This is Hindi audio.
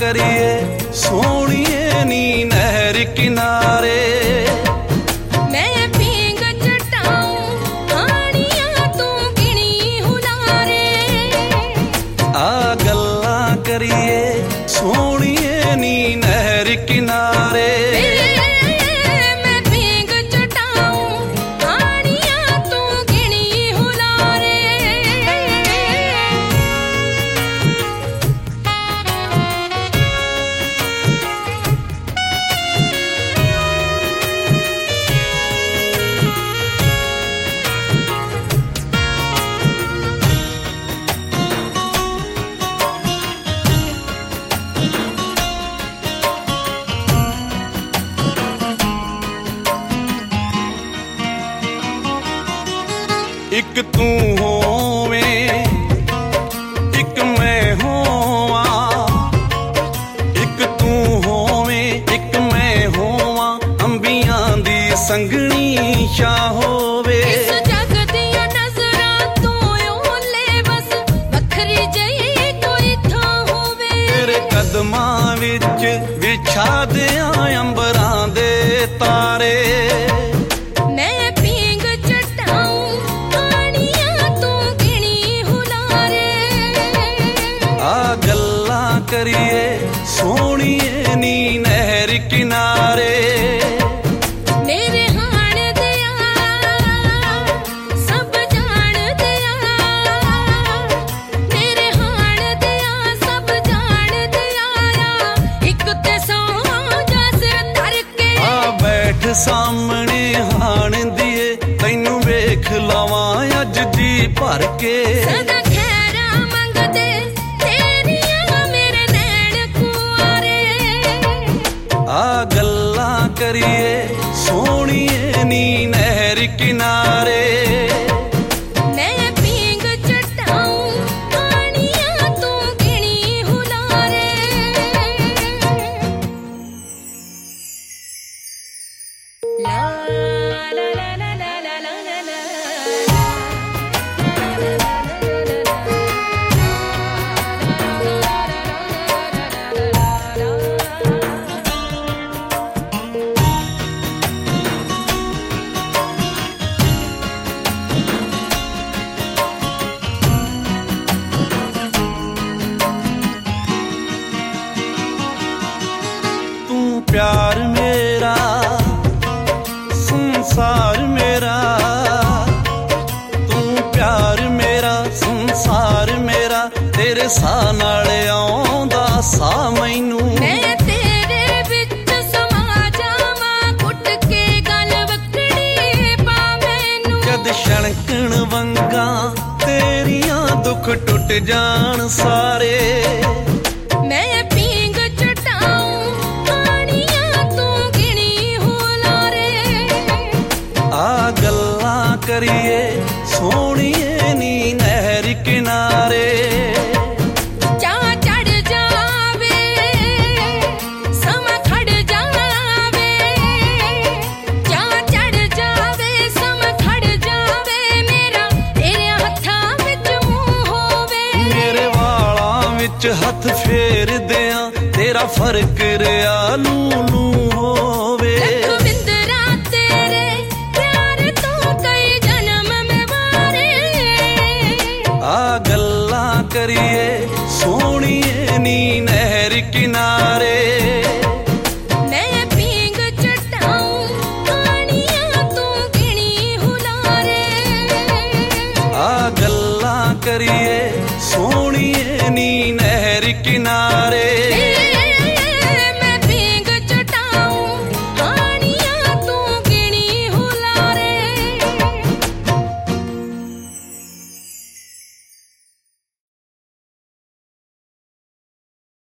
करिए सोहणीए नी नहर किनारे। मैं पींग चटाऊं हानियां तू गिणी हुलारे। आ गल्लां करिए सोहणीए नी नहर किनारे। एक तू होवे एक मैं होवा, एक तू होवे एक मैं होवा, अंबियां दी संगनी शा होवे। इस जग दियां नज़रां तू ओले बस वखरी जई कोई थां होवे। तेरे कदमां विच विछा दियां अंबरां दे तारे। करिए सोहणीए नी नहर किनारे। मेरे हाण दिया सब जान दिया, मेरे हाण दिया सब जान दिया। एक ते सौ जा सिर धर के आ बैठ सामने हाण दिए, तैनू वेख लवां अज जी भर के। सदा खैरा मंगदे आ गल्लां करिए सोहणीए नी नहर किनारे। मैं पींग चटाऊं हानियां तू गिणी हुलारे। ला ला ला ला ला ला ला ला ला। प्यार मेरा संसार मेरा, तू प्यार मेरा संसार मेरा, तेरे साह नाल आउंदा सा मैनू। मैं तेरे विच समा जावां घुट के गल वकड़ी पा मैनू। जद छणकण वंगां तेरियां दुख टुट जाण सारे। मैं पींग चटाऊं हानियां तू गिणी हुलारे। आ गल्लां करिए सोहणीए नी नहर किनारे। चा चढ़ जावे समा खड़ जावे, चा चढ़ जावे समा खड़ जावे। मेरा तेरे हत्थां विच मूंह होवे। मेरे वालां विच हथ फेर दियां, तेरा फर्क रिया लू लू होवे। लखविंदरा तेरे प्यार तो कई जन्म में वारे। आ गल्लां करिए सोहणीए नी नहर किनारे।